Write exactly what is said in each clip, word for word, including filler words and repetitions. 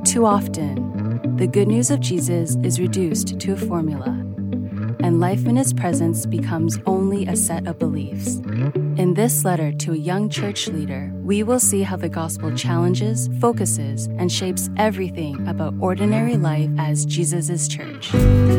Too often, the good news of Jesus is reduced to a formula, and life in his presence becomes only a set of beliefs. In this letter to a young church leader, we will see how the gospel challenges, focuses, and shapes everything about ordinary life as Jesus' church.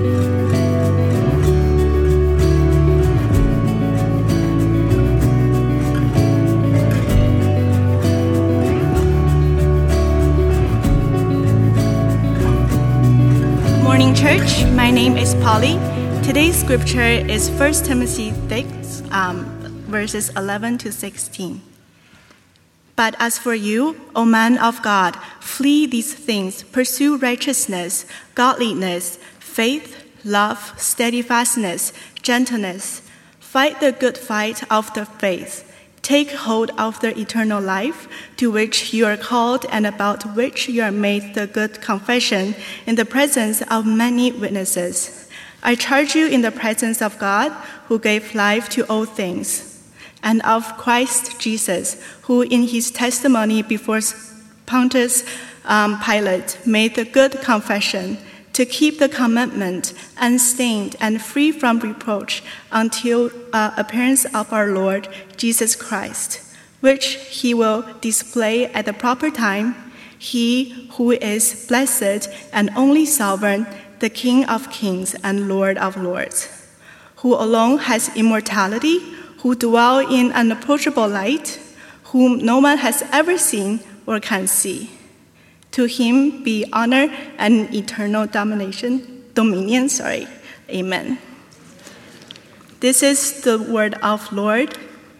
Morning, church. My name is Polly. Today's scripture is First Timothy six, um, verses eleven to sixteen. But as for you, O man of God, flee these things, pursue righteousness, godliness, faith, love, steadfastness, gentleness. Fight the good fight of the faith. Take hold of the eternal life to which you are called and about which you are made the good confession in the presence of many witnesses. I charge you in the presence of God, who gave life to all things, and of Christ Jesus, who in his testimony before Pontius um, Pilate made the good confession, to keep the commandment unstained and free from reproach until uh, appearance of our Lord Jesus Christ, which he will display at the proper time, he who is blessed and only sovereign, the King of kings and Lord of lords, who alone has immortality, who dwell in unapproachable light, whom no one has ever seen or can see. To him be honor and eternal domination, dominion, sorry. Amen. This is the word of Lord.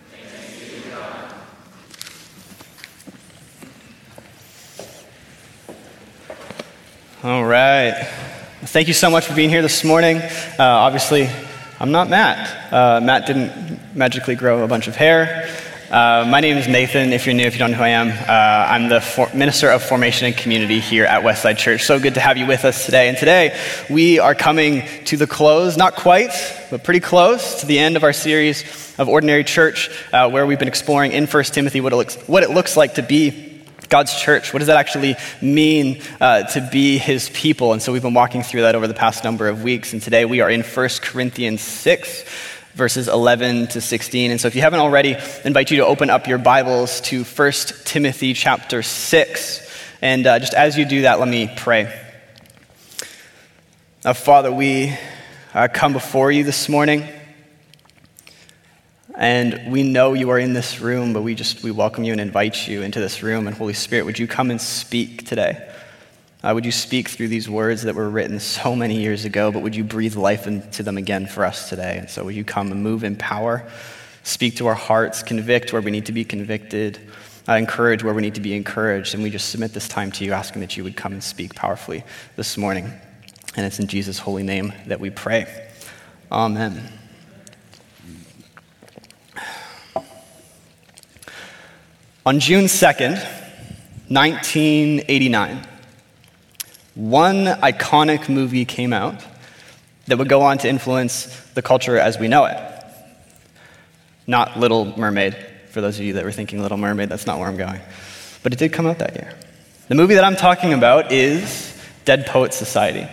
All right. Thank you so much for being here this morning. Uh, obviously, I'm not Matt. Uh, Matt didn't magically grow a bunch of hair. Uh, my name is Nathan. If you're new, if you don't know who I am, uh, I'm the for- Minister of Formation and Community here at Westside Church. So good to have you with us today. And today, we are coming to the close, not quite, but pretty close to the end of our series of Ordinary Church, uh, where we've been exploring in First Timothy what it looks, what it looks like to be God's church. What does that actually mean uh, to be his people? And so we've been walking through that over the past number of weeks. And today, we are in First Corinthians six, verses eleven to sixteen. And so if you haven't already, I invite you to open up your Bibles to First Timothy chapter six. And uh, just as you do that, let me pray. Uh, Father, we uh, come before you this morning. And we know you are in this room, but we just, we welcome you and invite you into this room. And Holy Spirit, would you come and speak today? Uh, would you speak through these words that were written so many years ago, but would you breathe life into them again for us today? And so would you come and move in power, speak to our hearts, convict where we need to be convicted, uh, encourage where we need to be encouraged. And we just submit this time to you, asking that you would come and speak powerfully this morning. And it's in Jesus' holy name that we pray. Amen. On June second, nineteen eighty-nine, one iconic movie came out that would go on to influence the culture as we know it. Not Little Mermaid, for those of you that were thinking Little Mermaid, that's not where I'm going. But it did come out that year. The movie that I'm talking about is Dead Poets Society.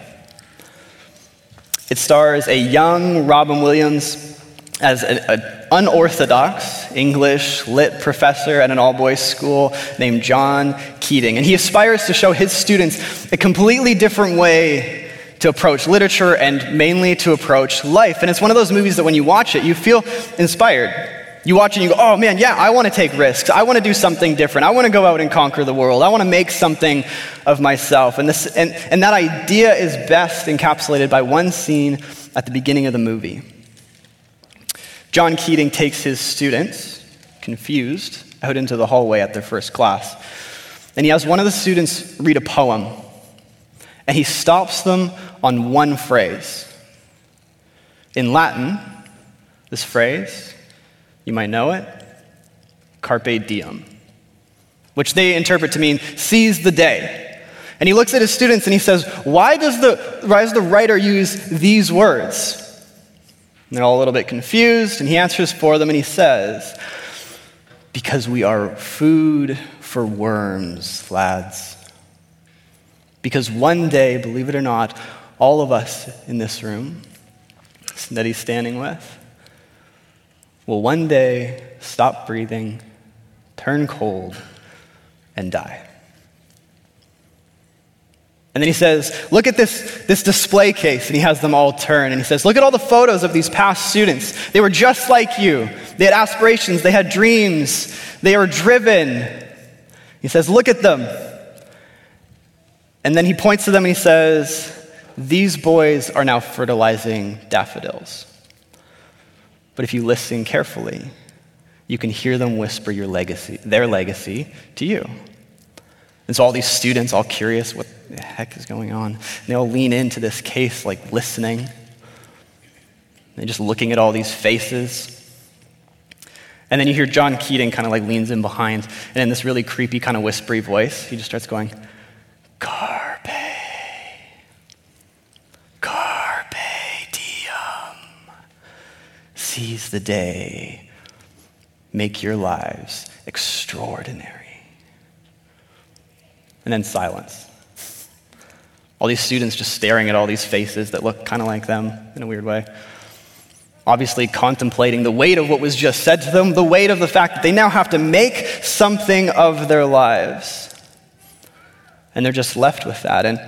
It stars a young Robin Williams as an unorthodox English lit professor at an all-boys school named John Keating. And he aspires to show his students a completely different way to approach literature and mainly to approach life. And it's one of those movies that when you watch it, you feel inspired. You watch it and you go, oh man, yeah, I want to take risks. I want to do something different. I want to go out and conquer the world. I want to make something of myself. And, this, and, and that idea is best encapsulated by one scene at the beginning of the movie. John Keating takes his students, confused, out into the hallway at their first class. And he has one of the students read a poem. And he stops them on one phrase. In Latin, this phrase, you might know it, carpe diem, which they interpret to mean seize the day. And he looks at his students and he says, why does the, why does the writer use these words? And they're all a little bit confused, and he answers for them, and he says, because we are food for worms, lads. Because one day, believe it or not, all of us in this room that he's standing with will one day stop breathing, turn cold, and die. And then he says, look at this, this display case, and he has them all turn, and he says, look at all the photos of these past students. They were just like you. They had aspirations, they had dreams, they were driven. He says, look at them. And then he points to them and he says, these boys are now fertilizing daffodils. But if you listen carefully, you can hear them whisper your legacy, their legacy to you. And so all these students, all curious, what the heck is going on? And they all lean into this case, like listening. They're just looking at all these faces. And then you hear John Keating kind of like leans in behind, and in this really creepy kind of whispery voice, he just starts going, Carpe, Carpe diem. Seize the day. Make your lives extraordinary. And then silence. All these students just staring at all these faces that look kind of like them in a weird way. Obviously contemplating the weight of what was just said to them, the weight of the fact that they now have to make something of their lives. And they're just left with that. And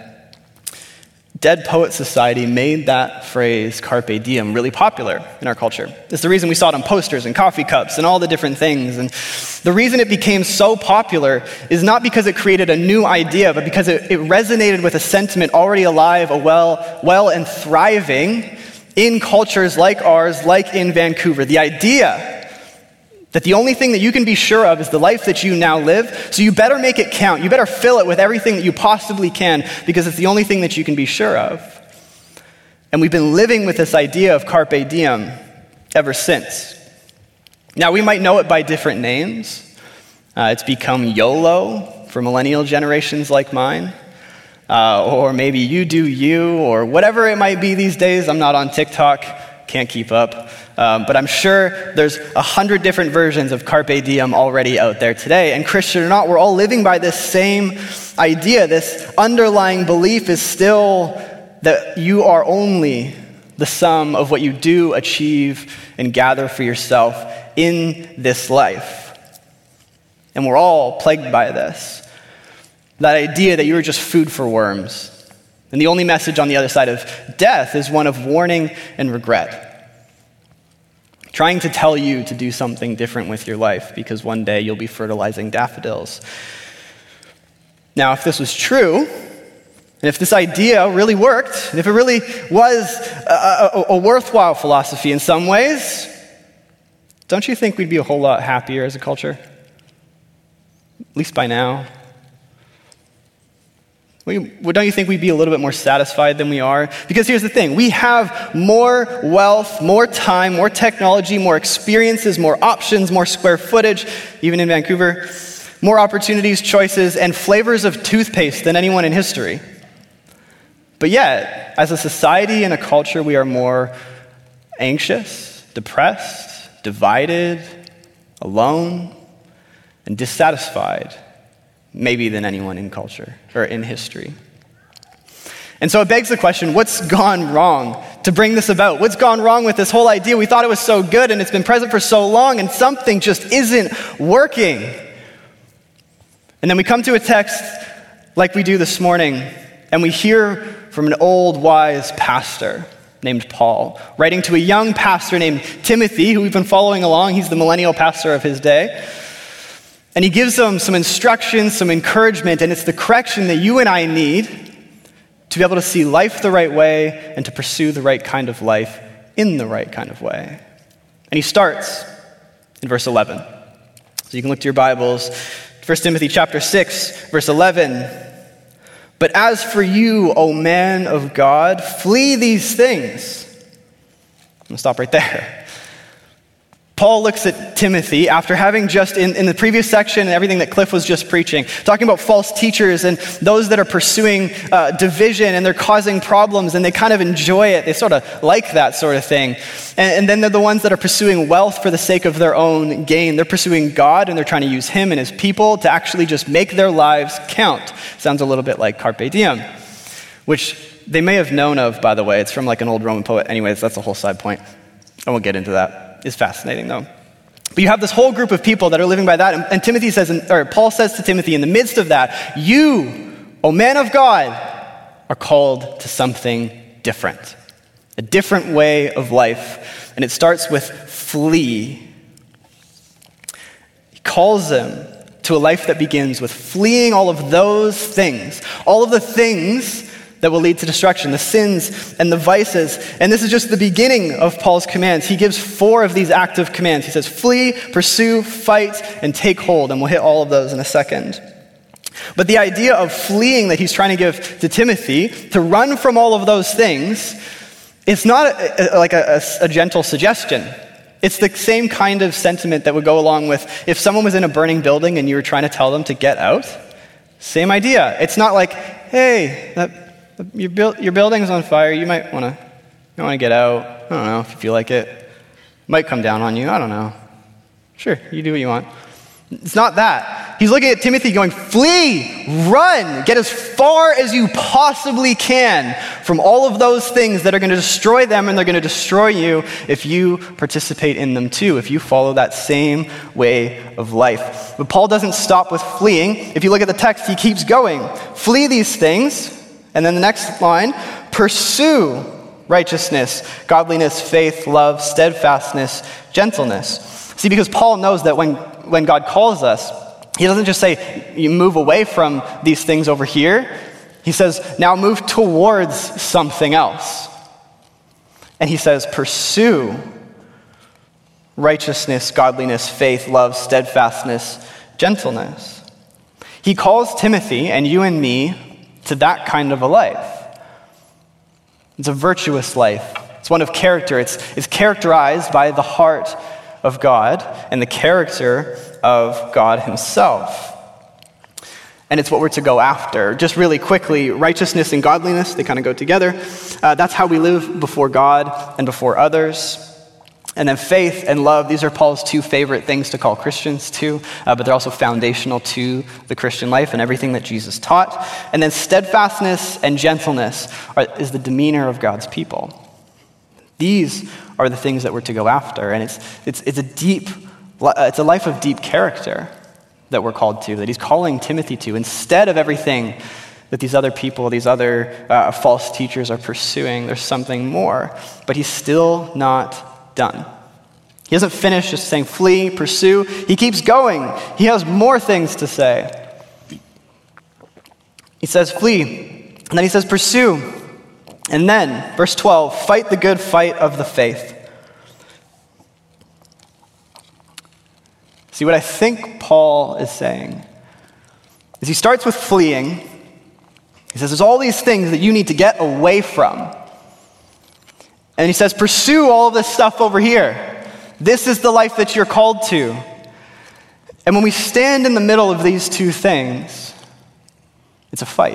Dead Poets Society made that phrase, carpe diem, really popular in our culture. It's the reason we saw it on posters and coffee cups and all the different things. And the reason it became so popular is not because it created a new idea, but because it, it resonated with a sentiment already alive, a well, well and thriving in cultures like ours, like in Vancouver. The idea that the only thing that you can be sure of is the life that you now live, so you better make it count. You better fill it with everything that you possibly can, because it's the only thing that you can be sure of. And we've been living with this idea of carpe diem ever since. Now, we might know it by different names. Uh, it's become YOLO for millennial generations like mine. Uh, or maybe you do you, or whatever it might be these days. I'm not on TikTok, can't keep up. Um, but I'm sure there's a hundred different versions of carpe diem already out there today. And Christian or not, we're all living by this same idea. This underlying belief is still that you are only the sum of what you do, achieve, and gather for yourself in this life. And we're all plagued by this. That idea that you are just food for worms. And the only message on the other side of death is one of warning and regret. Trying to tell you to do something different with your life because one day you'll be fertilizing daffodils. Now, if this was true, and if this idea really worked, and if it really was a, a, a worthwhile philosophy in some ways, don't you think we'd be a whole lot happier as a culture? At least by now. We, don't you think we'd be a little bit more satisfied than we are? Because here's the thing. We have more wealth, more time, more technology, more experiences, more options, more square footage, even in Vancouver, more opportunities, choices, and flavors of toothpaste than anyone in history. But yet, as a society and a culture, we are more anxious, depressed, divided, alone, and dissatisfied, maybe than anyone in culture or in history. And so it begs the question, what's gone wrong to bring this about? What's gone wrong with this whole idea? We thought it was so good and it's been present for so long and something just isn't working. And then we come to a text like we do this morning and we hear from an old wise pastor named Paul, writing to a young pastor named Timothy, who we've been following along. He's the millennial pastor of his day. And he gives them some instructions, some encouragement, and it's the correction that you and I need to be able to see life the right way and to pursue the right kind of life in the right kind of way. And he starts in verse eleven. So you can look to your Bibles. First Timothy chapter six, verse eleven. But as for you, O man of God, flee these things. I'm going to stop right there. Paul looks at Timothy after having just, in, in the previous section and everything that Cliff was just preaching, talking about false teachers and those that are pursuing uh, division and they're causing problems and they kind of enjoy it. They sort of like that sort of thing. And, and then they're the ones that are pursuing wealth for the sake of their own gain. They're pursuing God and they're trying to use him and his people to actually just make their lives count. Sounds a little bit like Carpe Diem, which they may have known of, by the way. It's from like an old Roman poet. Anyways, that's a whole side point. I won't get into that. It's fascinating, though. But you have this whole group of people that are living by that, and, and Timothy says, or Paul says to Timothy, in the midst of that, you, O man of God, are called to something different, a different way of life, and it starts with flee. He calls them to a life that begins with fleeing all of those things, all of the things that will lead to destruction, the sins and the vices. And this is just the beginning of Paul's commands. He gives four of these active commands. He says, flee, pursue, fight, and take hold. And we'll hit all of those in a second. But the idea of fleeing that he's trying to give to Timothy, to run from all of those things, it's not a, a, like a, a, a gentle suggestion. It's the same kind of sentiment that would go along with if someone was in a burning building and you were trying to tell them to get out. Same idea. It's not like, hey, that Your, build, your building's on fire. You might want to you want to get out. I don't know if you feel like it. It might come down on you. I don't know. Sure, you do what you want. It's not that. He's looking at Timothy going, flee, run, get as far as you possibly can from all of those things that are going to destroy them and they're going to destroy you if you participate in them too, if you follow that same way of life. But Paul doesn't stop with fleeing. If you look at the text, he keeps going. Flee these things. And then the next line, pursue righteousness, godliness, faith, love, steadfastness, gentleness. See, because Paul knows that when, when God calls us, he doesn't just say, you move away from these things over here. He says, now move towards something else. And he says, pursue righteousness, godliness, faith, love, steadfastness, gentleness. He calls Timothy and you and me to that kind of a life. It's a virtuous life. It's one of character. It's, it's characterized by the heart of God and the character of God himself. And it's what we're to go after. Just really quickly, righteousness and godliness, they kind of go together. Uh, that's how we live before God and before others. And then faith and love, these are Paul's two favorite things to call Christians too, uh, but they're also foundational to the Christian life and everything that Jesus taught. And then steadfastness and gentleness are, is the demeanor of God's people. These are the things that we're to go after, and it's it's it's a deep, it's a life of deep character that we're called to, that he's calling Timothy to, instead of everything that these other people, these other uh, false teachers are pursuing. There's something more, but he's still not done. He doesn't finish just saying flee, pursue. He keeps going. He has more things to say. He says flee, and then he says pursue. And then, verse twelve, fight the good fight of the faith. See, what I think Paul is saying is he starts with fleeing. He says there's all these things that you need to get away from. And he says, pursue all of this stuff over here. This is the life that you're called to. And when we stand in the middle of these two things, it's a fight.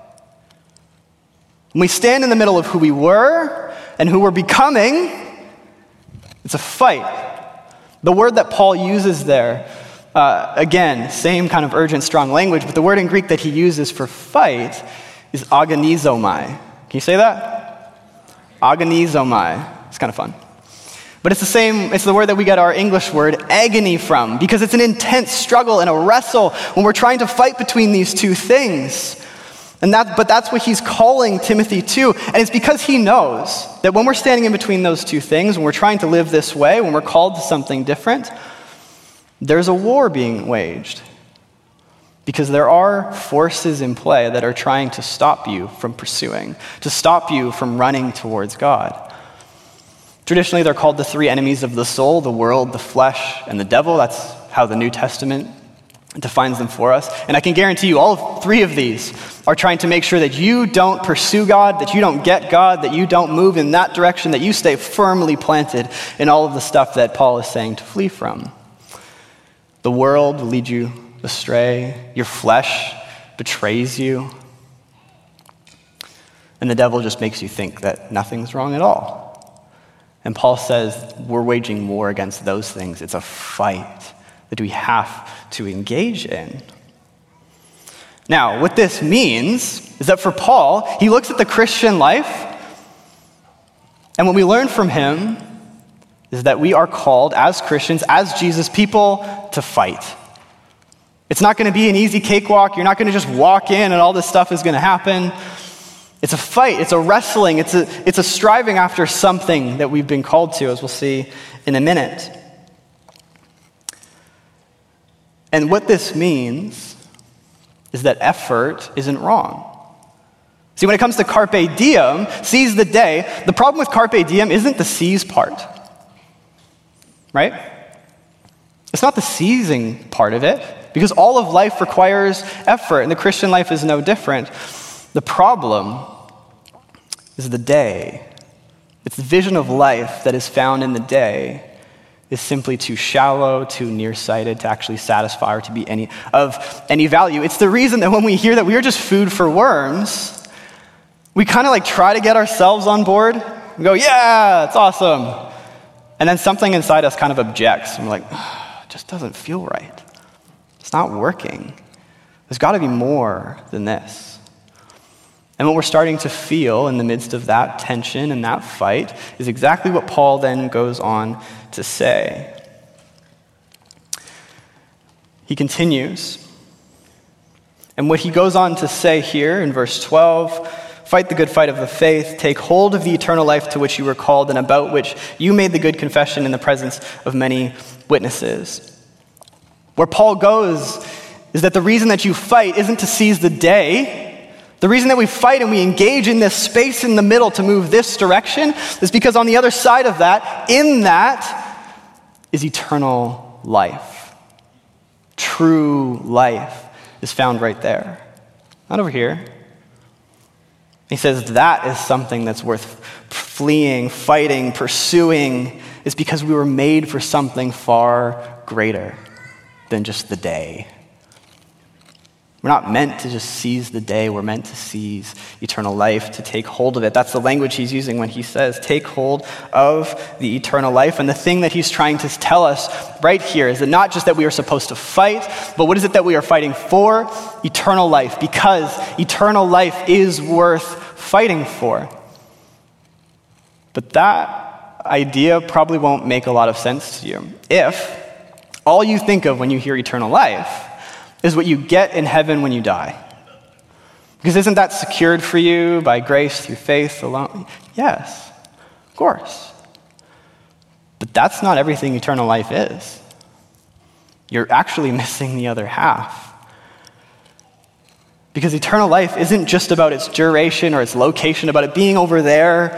When we stand in the middle of who we were and who we're becoming, it's a fight. The word that Paul uses there, uh, again, same kind of urgent, strong language, but the word in Greek that he uses for fight is agonizomai. Can you say that? Agonizomai. It's kind of fun. But it's the same, it's the word that we get our English word agony from, because it's an intense struggle and a wrestle when we're trying to fight between these two things. And that, but that's what he's calling Timothy to. And it's because he knows that when we're standing in between those two things, when we're trying to live this way, when we're called to something different, there's a war being waged. Because there are forces in play that are trying to stop you from pursuing, to stop you from running towards God. Traditionally, they're called the three enemies of the soul, the world, the flesh, and the devil. That's how the New Testament defines them for us. And I can guarantee you all three of these are trying to make sure that you don't pursue God, that you don't get God, that you don't move in that direction, that you stay firmly planted in all of the stuff that Paul is saying to flee from. The world will lead you astray. Your flesh betrays you. And the devil just makes you think that nothing's wrong at all. And Paul says we're waging war against those things. It's a fight that we have to engage in. Now, what this means is that for Paul, he looks at the Christian life, and what we learn from him is that we are called as Christians, as Jesus people, to fight. It's not going to be an easy cakewalk. You're not going to just walk in and all this stuff is going to happen. It's a fight. It's a wrestling. It's a, it's a striving after something that we've been called to, as we'll see in a minute. And what this means is that effort isn't wrong. See, when it comes to carpe diem, seize the day, the problem with carpe diem isn't the seize part, right? It's not the seizing part of it, because all of life requires effort, and the Christian life is no different. The problem is the day. It's the vision of life that is found in the day is simply too shallow, too nearsighted to actually satisfy or to be any of any value. It's the reason that when we hear that we are just food for worms, we kind of like try to get ourselves on board. We go, yeah, it's awesome. And then something inside us kind of objects. And we're like, oh, it just doesn't feel right. It's not working. There's got to be more than this. And what we're starting to feel in the midst of that tension and that fight is exactly what Paul then goes on to say. He continues. And what he goes on to say here in verse twelve, fight the good fight of the faith, take hold of the eternal life to which you were called and about which you made the good confession in the presence of many witnesses. Where Paul goes is that the reason that you fight isn't to seize the day. The reason that we fight and we engage in this space in the middle to move this direction is because on the other side of that, in that, is eternal life. True life is found right there. Not over here. He says that is something that's worth fleeing, fighting, pursuing, is because we were made for something far greater than just the day. We're not meant to just seize the day. We're meant to seize eternal life, to take hold of it. That's the language he's using when he says, take hold of the eternal life. And the thing that he's trying to tell us right here is that not just that we are supposed to fight, but what is it that we are fighting for? Eternal life, because eternal life is worth fighting for. But that idea probably won't make a lot of sense to you if all you think of when you hear eternal life is what you get in heaven when you die. Because isn't that secured for you by grace through faith alone? Yes, of course. But that's not everything eternal life is. You're actually missing the other half. Because eternal life isn't just about its duration or its location, about it being over there.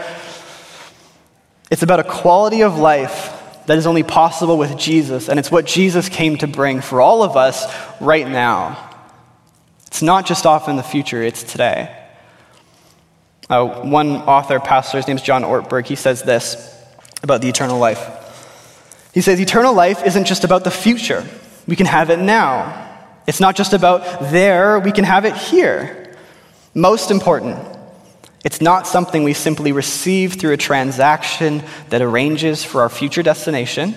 It's about a quality of life that is only possible with Jesus, and it's what Jesus came to bring for all of us right now. It's not just off in the future, it's today. Uh, one author, pastor, his name is John Ortberg, he says this about the eternal life. He says, eternal life isn't just about the future. We can have it now. It's not just about there, we can have it here. Most important, it's not something we simply receive through a transaction that arranges for our future destination.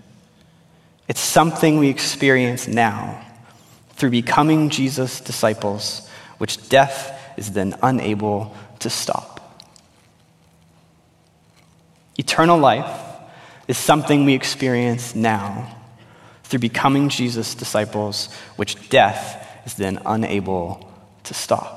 It's something we experience now through becoming Jesus' disciples, which death is then unable to stop. Eternal life is something we experience now through becoming Jesus' disciples, which death is then unable to stop.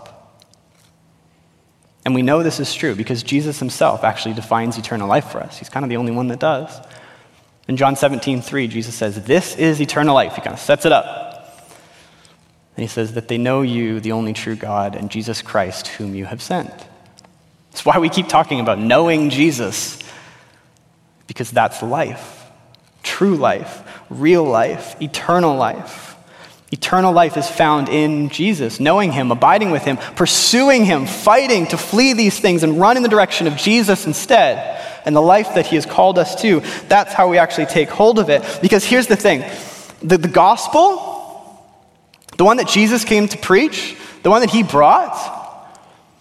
And we know this is true because Jesus himself actually defines eternal life for us. He's kind of the only one that does. In John seventeen three, Jesus says, this is eternal life. He kind of sets it up. And he says that they know you, the only true God, and Jesus Christ, whom you have sent. That's why we keep talking about knowing Jesus, because that's life. True life, real life, eternal life. Eternal life is found in Jesus, knowing him, abiding with him, pursuing him, fighting to flee these things and run in the direction of Jesus instead, and the life that he has called us to. That's how we actually take hold of it. Because here's the thing, the, the gospel, the one that Jesus came to preach, the one that he brought,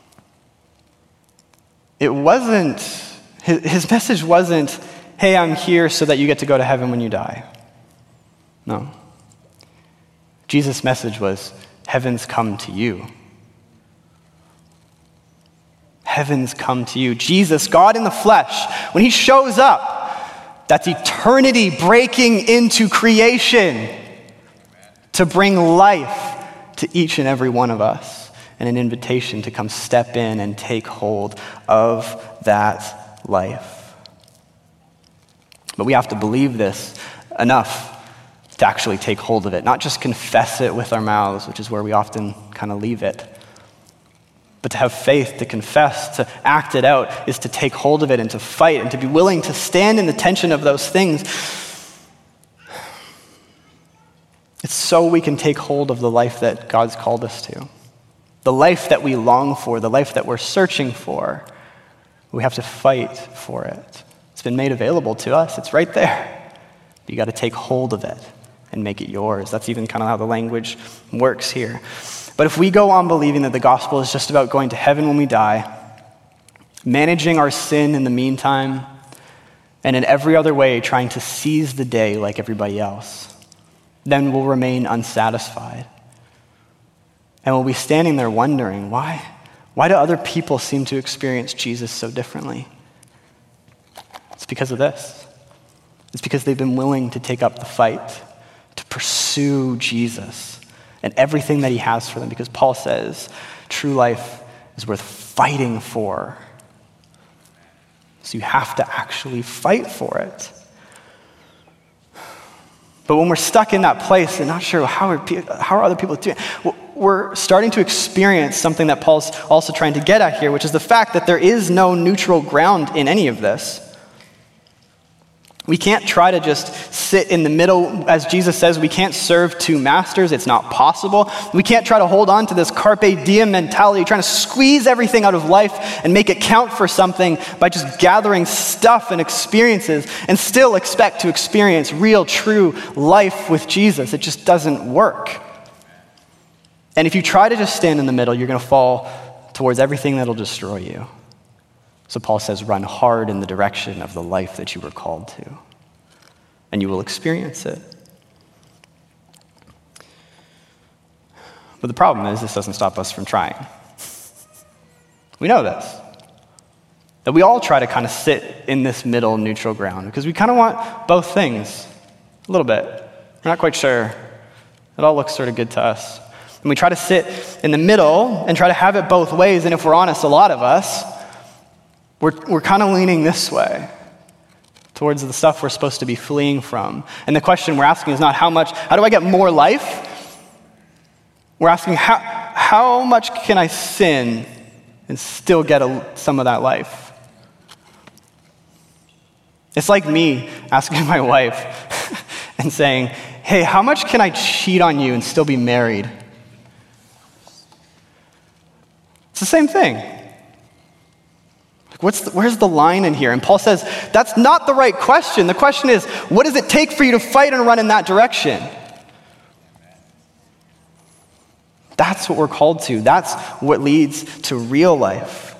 it wasn't, his, his message wasn't, hey, I'm here so that you get to go to heaven when you die. No. Jesus' message was, heaven's come to you. Heaven's come to you. Jesus, God in the flesh, when he shows up, that's eternity breaking into creation to bring life to each and every one of us, and an invitation to come step in and take hold of that life. But we have to believe this enough to actually take hold of it, not just confess it with our mouths, which is where we often kind of leave it, but to have faith, to confess, to act it out, is to take hold of it and to fight and to be willing to stand in the tension of those things. It's so we can take hold of the life that God's called us to, the life that we long for, the life that we're searching for. We have to fight for it. It's been made available to us. It's right there. You got to take hold of it and make it yours. That's even kind of how the language works here. But if we go on believing that the gospel is just about going to heaven when we die, managing our sin in the meantime, and in every other way trying to seize the day like everybody else, then we'll remain unsatisfied. And we'll be standing there wondering, why? Why do other people seem to experience Jesus so differently? It's because of this. It's because they've been willing to take up the fight, to pursue Jesus and everything that he has for them. Because Paul says, true life is worth fighting for. So you have to actually fight for it. But when we're stuck in that place and not sure how are, how are other people doing, we're starting to experience something that Paul's also trying to get at here, which is the fact that there is no neutral ground in any of this. We can't try to just sit in the middle. As Jesus says, we can't serve two masters. It's not possible. We can't try to hold on to this carpe diem mentality, trying to squeeze everything out of life and make it count for something by just gathering stuff and experiences and still expect to experience real, true life with Jesus. It just doesn't work. And if you try to just stand in the middle, you're going to fall towards everything that'll destroy you. So Paul says, run hard in the direction of the life that you were called to, and you will experience it. But the problem is, this doesn't stop us from trying. We know this, that we all try to kind of sit in this middle neutral ground because we kind of want both things a little bit. We're not quite sure. It all looks sort of good to us. And we try to sit in the middle and try to have it both ways, and if we're honest, a lot of us, We're, we're kind of leaning this way towards the stuff we're supposed to be fleeing from. And the question we're asking is not how much, how do I get more life? We're asking how, how much can I sin and still get a, some of that life? It's like me asking my wife and saying, hey, how much can I cheat on you and still be married? It's the same thing. What's the, where's the line in here? And Paul says, that's not the right question. The question is, what does it take for you to fight and run in that direction? That's what we're called to. That's what leads to real life.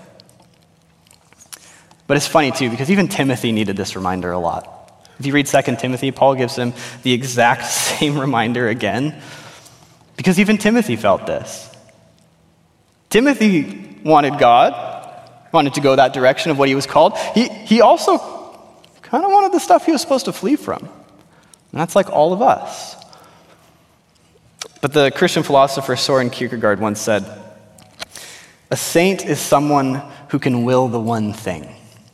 But it's funny too, because even Timothy needed this reminder a lot. If you read Second Timothy, Paul gives him the exact same reminder again, because even Timothy felt this. Timothy wanted God, wanted to go that direction of what he was called. He he also kind of wanted the stuff he was supposed to flee from. And that's like all of us. But the Christian philosopher Soren Kierkegaard once said, a saint is someone who can will the one thing.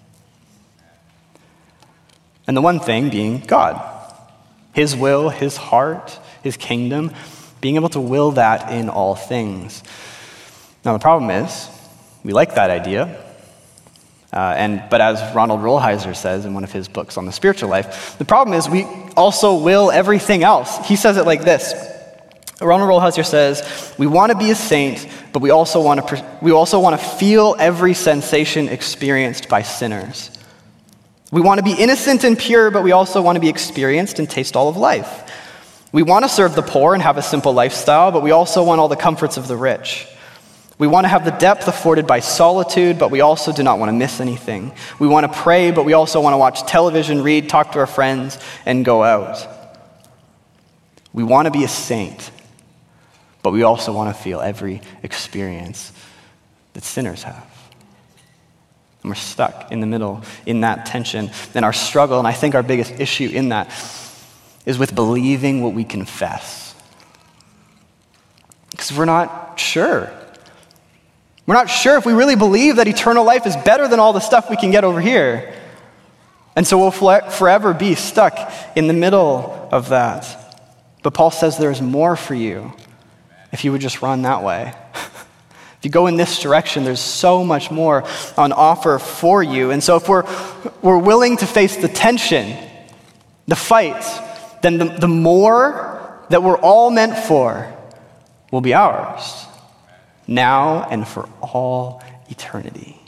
And the one thing being God. His will, his heart, his kingdom, being able to will that in all things. Now the problem is, we like that idea. Uh, and but as Ronald Rolheiser says in one of his books on the spiritual life, the problem is we also will everything else. He says it like this: Ronald Rolheiser says, we want to be a saint, but we also want to we also want to feel every sensation experienced by sinners. We want to be innocent and pure, but we also want to be experienced and taste all of life. We want to serve the poor and have a simple lifestyle, but we also want all the comforts of the rich. We want to have the depth afforded by solitude, but we also do not want to miss anything. We want to pray, but we also want to watch television, read, talk to our friends, and go out. We want to be a saint, but we also want to feel every experience that sinners have. And we're stuck in the middle in that tension. And our struggle, and I think our biggest issue in that, is with believing what we confess. Because we're not sure. We're not sure if we really believe that eternal life is better than all the stuff we can get over here. And so we'll forever be stuck in the middle of that. But Paul says there's more for you if you would just run that way. If you go in this direction, there's so much more on offer for you. And so if we're, we're willing to face the tension, the fight, then the, the more that we're all meant for will be ours, now and for all eternity.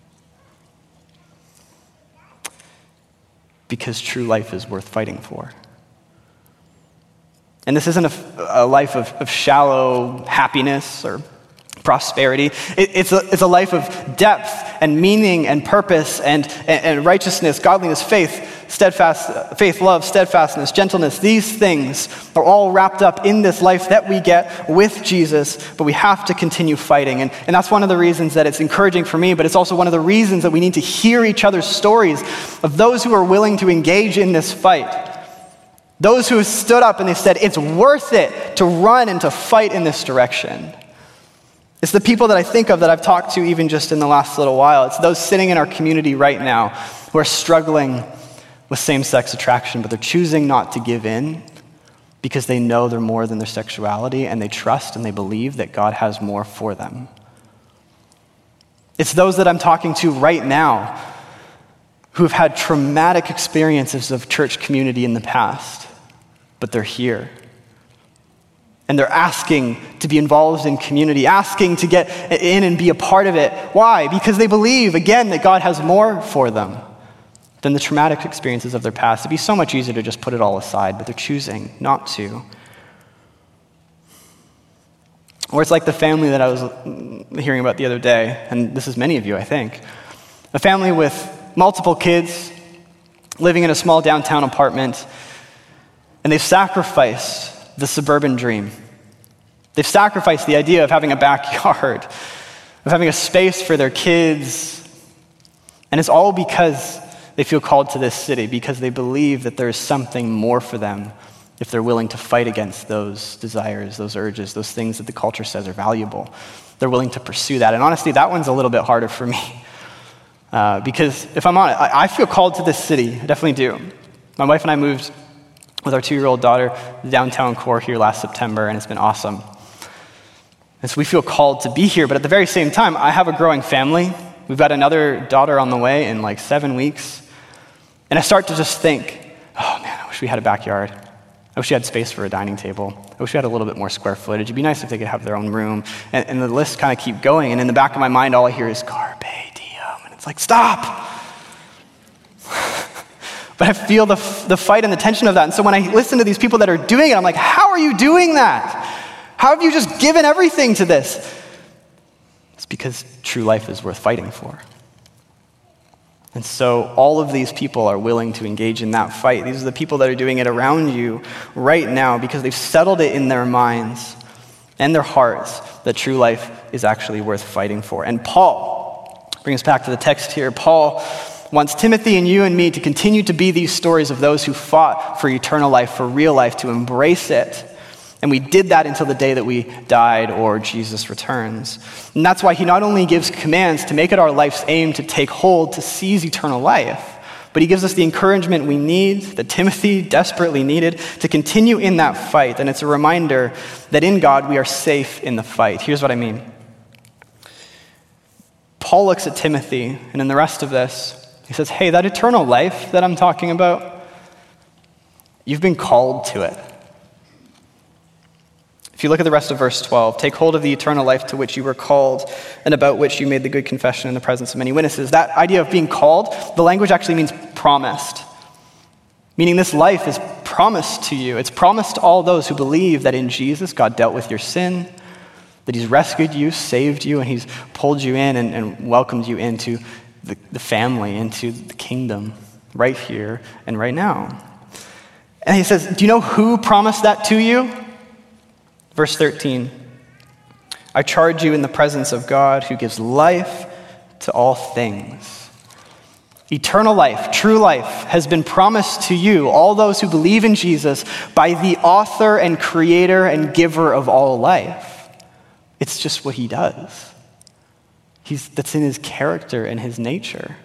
Because true life is worth fighting for. And this isn't a, a life of, of shallow happiness or prosperity. It, it's, a, it's a life of depth and meaning and purpose and, and, and righteousness, godliness, faith, steadfast, faith, love, steadfastness, gentleness. These things are all wrapped up in this life that we get with Jesus, but we have to continue fighting. And, and that's one of the reasons that it's encouraging for me, but it's also one of the reasons that we need to hear each other's stories of those who are willing to engage in this fight. Those who have stood up and they said, it's worth it to run and to fight in this direction. It's the people that I think of that I've talked to even just in the last little while. It's those sitting in our community right now who are struggling with same-sex attraction, but they're choosing not to give in because they know they're more than their sexuality, and they trust and they believe that God has more for them. It's those that I'm talking to right now who've had traumatic experiences of church community in the past, but they're here. And they're asking to be involved in community, asking to get in and be a part of it. Why? Because they believe, again, that God has more for them than the traumatic experiences of their past. It'd be so much easier to just put it all aside, but they're choosing not to. Or it's like the family that I was hearing about the other day, and this is many of you, I think. A family with multiple kids living in a small downtown apartment, and they've sacrificed the suburban dream. They've sacrificed the idea of having a backyard, of having a space for their kids. And it's all because they feel called to this city, because they believe that there is something more for them if they're willing to fight against those desires, those urges, those things that the culture says are valuable. They're willing to pursue that. And honestly, that one's a little bit harder for me. Uh, because if I'm honest, I, I feel called to this city. I definitely do. My wife and I moved with our two-year-old daughter to the downtown core here last September, and it's been awesome. And so we feel called to be here, but at the very same time, I have a growing family. We've got another daughter on the way in like seven weeks. And I start to just think, oh man, I wish we had a backyard. I wish we had space for a dining table. I wish we had a little bit more square footage. It'd be nice if they could have their own room. And, and the list kind of keep going. And in the back of my mind, all I hear is carpe diem. And it's like, stop. But I feel the, the fight and the tension of that. And so when I listen to these people that are doing it, I'm like, how are you doing that? How have you just given everything to this? It's because true life is worth fighting for. And so all of these people are willing to engage in that fight. These are the people that are doing it around you right now because they've settled it in their minds and their hearts that true life is actually worth fighting for. And Paul, bring us back to the text here, Paul wants Timothy and you and me to continue to be these stories of those who fought for eternal life, for real life, to embrace it. And we did that until the day that we died or Jesus returns. And that's why he not only gives commands to make it our life's aim to take hold, to seize eternal life, but he gives us the encouragement we need, that Timothy desperately needed, to continue in that fight. And it's a reminder that in God we are safe in the fight. Here's what I mean. Paul looks at Timothy, and in the rest of this, he says, hey, that eternal life that I'm talking about, you've been called to it. If you look at the rest of verse twelve, take hold of the eternal life to which you were called and about which you made the good confession in the presence of many witnesses. That idea of being called, the language actually means promised, meaning this life is promised to you. It's promised to all those who believe that in Jesus, God dealt with your sin, that he's rescued you, saved you, and he's pulled you in and, and welcomed you into the, the family, into the kingdom right here and right now. And he says, do you know who promised that to you? Verse thirteen, I charge you in the presence of God who gives life to all things. Eternal life, true life, has been promised to you, all those who believe in Jesus, by the author and creator and giver of all life. It's just what he does. He's, that's in his character and his nature.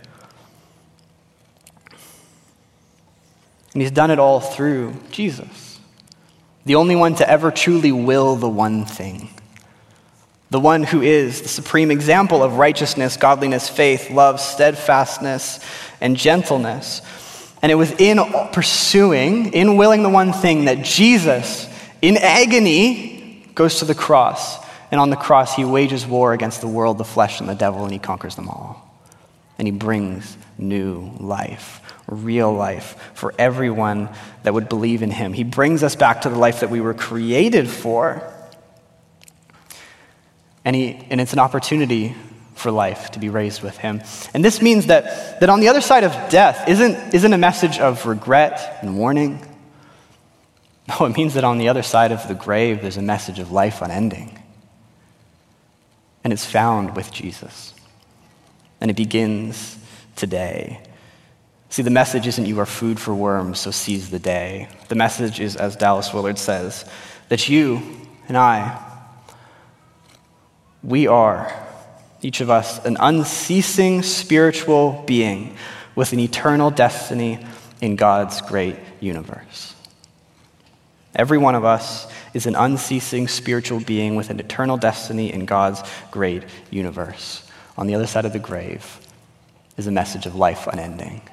And he's done it all through Jesus, the only one to ever truly will the one thing, the one who is the supreme example of righteousness, godliness, faith, love, steadfastness, and gentleness. And it was in pursuing, in willing the one thing, that Jesus, in agony, goes to the cross. And on the cross, he wages war against the world, the flesh, and the devil, and he conquers them all. And he brings new life, real life, for everyone that would believe in him. He brings us back to the life that we were created for. And, he, and it's an opportunity for life to be raised with him. And this means that, that on the other side of death isn't, isn't a message of regret and warning. No, it means that on the other side of the grave, there's a message of life unending. And it's found with Jesus. And it begins today. See, the message isn't you are food for worms, so seize the day. The message is, as Dallas Willard says, that you and I, we are, each of us, an unceasing spiritual being with an eternal destiny in God's great universe. Every one of us is an unceasing spiritual being with an eternal destiny in God's great universe. On the other side of the grave is a message of life unending.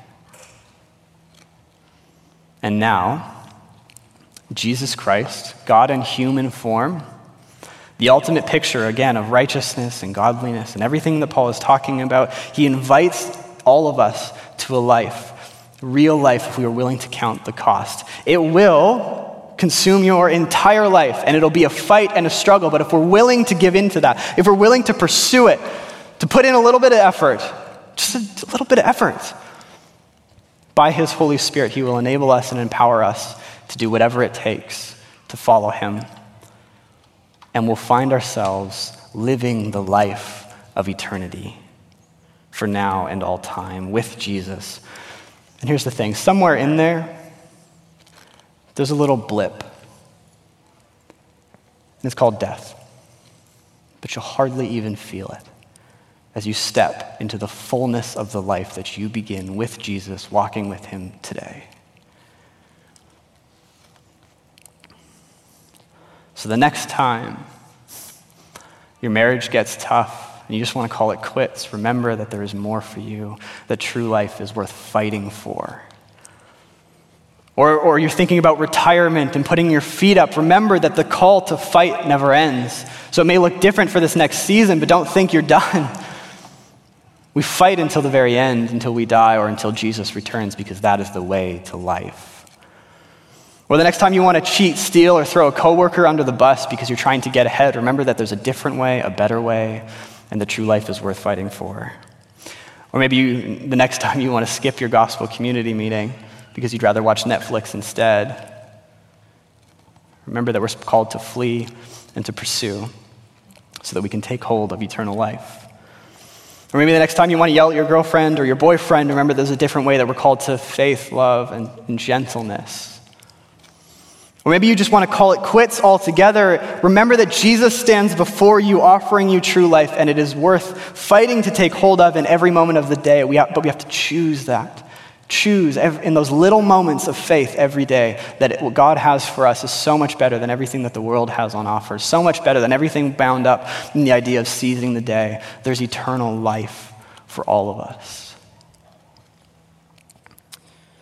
And now, Jesus Christ, God in human form, the ultimate picture, again, of righteousness and godliness and everything that Paul is talking about, he invites all of us to a life, real life, if we are willing to count the cost. It will consume your entire life, and it'll be a fight and a struggle, but if we're willing to give into that, if we're willing to pursue it, to put in a little bit of effort, just a, a little bit of effort, by his Holy Spirit, he will enable us and empower us to do whatever it takes to follow him. And we'll find ourselves living the life of eternity for now and all time with Jesus. And here's the thing, somewhere in there, there's a little blip. And it's called death. But you'll hardly even feel it as you step into the fullness of the life that you begin with Jesus, walking with him today. So the next time your marriage gets tough and you just want to call it quits, remember that there is more for you, that true life is worth fighting for. Or, or you're thinking about retirement and putting your feet up, remember that the call to fight never ends. So it may look different for this next season, but don't think you're done. We fight until the very end, until we die or until Jesus returns, because that is the way to life. Or the next time you want to cheat, steal, or throw a coworker under the bus because you're trying to get ahead, remember that there's a different way, a better way, and the true life is worth fighting for. Or maybe you, the next time you want to skip your gospel community meeting because you'd rather watch Netflix instead, remember that we're called to flee and to pursue so that we can take hold of eternal life. Or maybe the next time you want to yell at your girlfriend or your boyfriend, remember there's a different way that we're called to faith, love, and, and gentleness. Or maybe you just want to call it quits altogether. Remember that Jesus stands before you offering you true life, and it is worth fighting to take hold of in every moment of the day. We have, but we have to choose that. Choose in those little moments of faith every day that it, what God has for us is so much better than everything that the world has on offer, so much better than everything bound up in the idea of seizing the day. There's eternal life for all of us.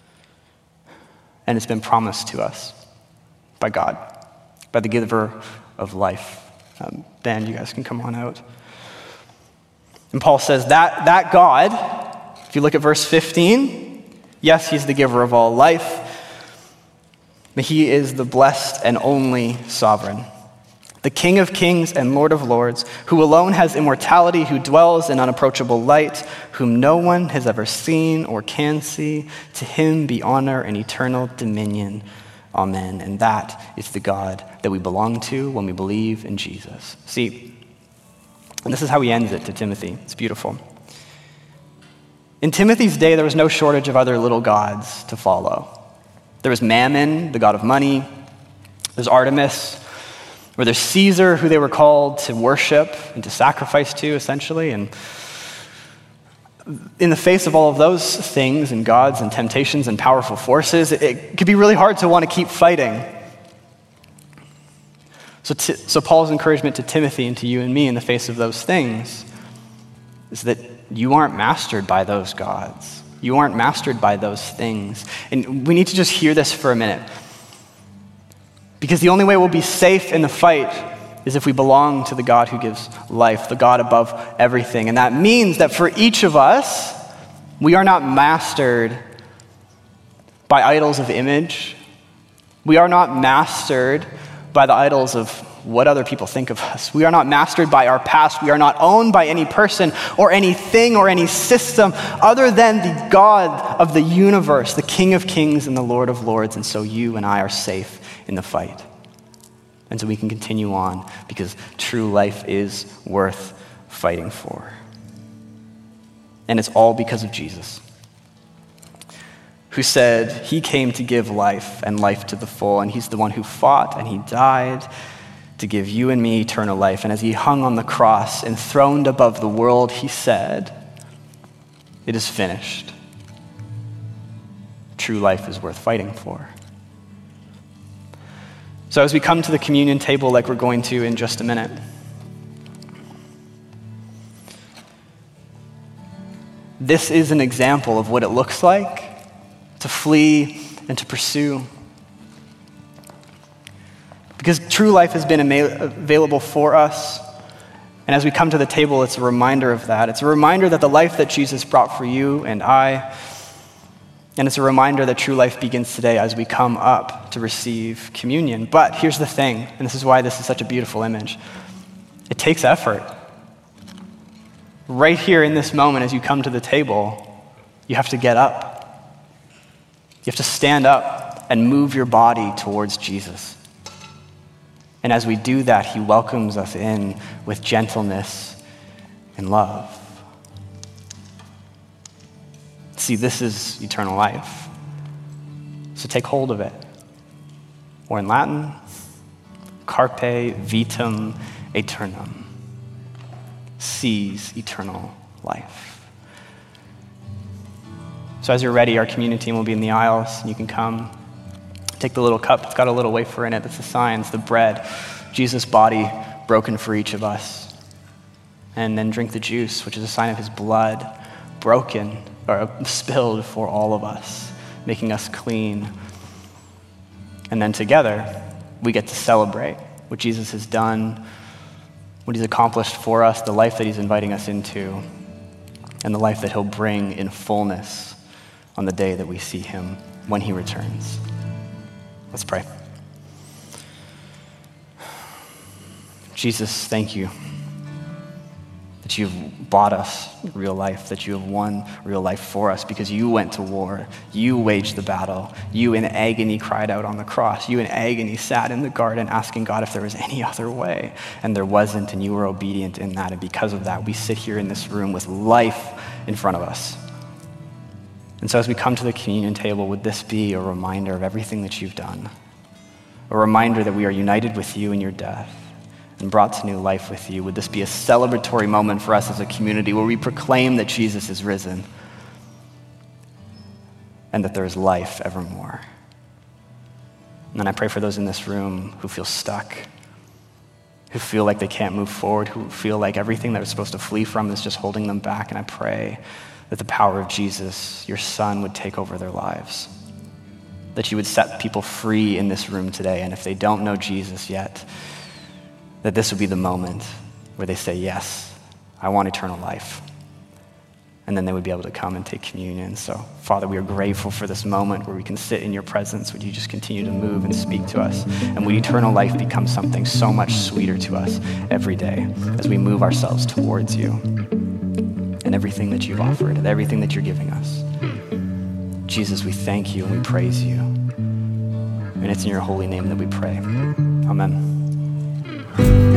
And it's been promised to us by God, by the giver of life. Um, Ben, you guys can come on out. And Paul says that, that God, if you look at verse fifteen, yes, he's the giver of all life, but he is the blessed and only sovereign, the King of kings and Lord of lords, who alone has immortality, who dwells in unapproachable light, whom no one has ever seen or can see. To him be honor and eternal dominion. Amen. And that is the God that we belong to when we believe in Jesus. See, and this is how he ends it to Timothy. It's beautiful. In Timothy's day, there was no shortage of other little gods to follow. There was Mammon, the god of money. There's Artemis, or there's Caesar, who they were called to worship and to sacrifice to, essentially. And in the face of all of those things and gods and temptations and powerful forces, it, it could be really hard to want to keep fighting. So, t- so Paul's encouragement to Timothy and to you and me in the face of those things is that you aren't mastered by those gods. You aren't mastered by those things. And we need to just hear this for a minute. Because the only way we'll be safe in the fight is if we belong to the God who gives life, the God above everything. And that means that for each of us, we are not mastered by idols of image. We are not mastered by the idols of what other people think of us. We are not mastered by our past. We are not owned by any person or anything or any system other than the God of the universe, the King of kings and the Lord of lords. And so you and I are safe in the fight. And so we can continue on because true life is worth fighting for. And it's all because of Jesus, who said he came to give life and life to the full. And he's the one who fought and he died to give you and me eternal life. And as he hung on the cross, enthroned above the world, he said, "It is finished." True life is worth fighting for. So as we come to the communion table like we're going to in just a minute, this is an example of what it looks like to flee and to pursue. Because true life has been available for us. And as we come to the table, it's a reminder of that. It's a reminder that the life that Jesus brought for you and I, and it's a reminder that true life begins today as we come up to receive communion. But here's the thing, and this is why this is such a beautiful image. It takes effort. Right here in this moment as you come to the table, you have to get up. You have to stand up and move your body towards Jesus. And as we do that, he welcomes us in with gentleness and love. See, this is eternal life. So take hold of it. Or in Latin, carpe vitam aeternum. Seize eternal life. So as you're ready, our communion team will be in the aisles, and you can come. Take the little cup. It's got a little wafer in it. That's the sign. It's the bread. Jesus' body broken for each of us. And then drink the juice, which is a sign of his blood broken or spilled for all of us, making us clean. And then together, we get to celebrate what Jesus has done, what he's accomplished for us, the life that he's inviting us into, and the life that he'll bring in fullness on the day that we see him when he returns. Let's pray. Jesus, thank you that you've bought us real life, that you have won real life for us because you went to war. You waged the battle. You in agony cried out on the cross. You in agony sat in the garden asking God if there was any other way. And there wasn't, and you were obedient in that. And because of that, we sit here in this room with life in front of us. And so as we come to the communion table, would this be a reminder of everything that you've done? A reminder that we are united with you in your death and brought to new life with you. Would this be a celebratory moment for us as a community where we proclaim that Jesus is risen and that there is life evermore? And then I pray for those in this room who feel stuck, who feel like they can't move forward, who feel like everything that they're supposed to flee from is just holding them back. And I pray that the power of Jesus, your Son, would take over their lives, that you would set people free in this room today. And if they don't know Jesus yet, that this would be the moment where they say, yes, I want eternal life. And then they would be able to come and take communion. So, Father, we are grateful for this moment where we can sit in your presence. Would you just continue to move and speak to us? And would eternal life become something so much sweeter to us every day as we move ourselves towards you and everything that you've offered and everything that you're giving us. Jesus, we thank you and we praise you. And it's in your holy name that we pray. Amen.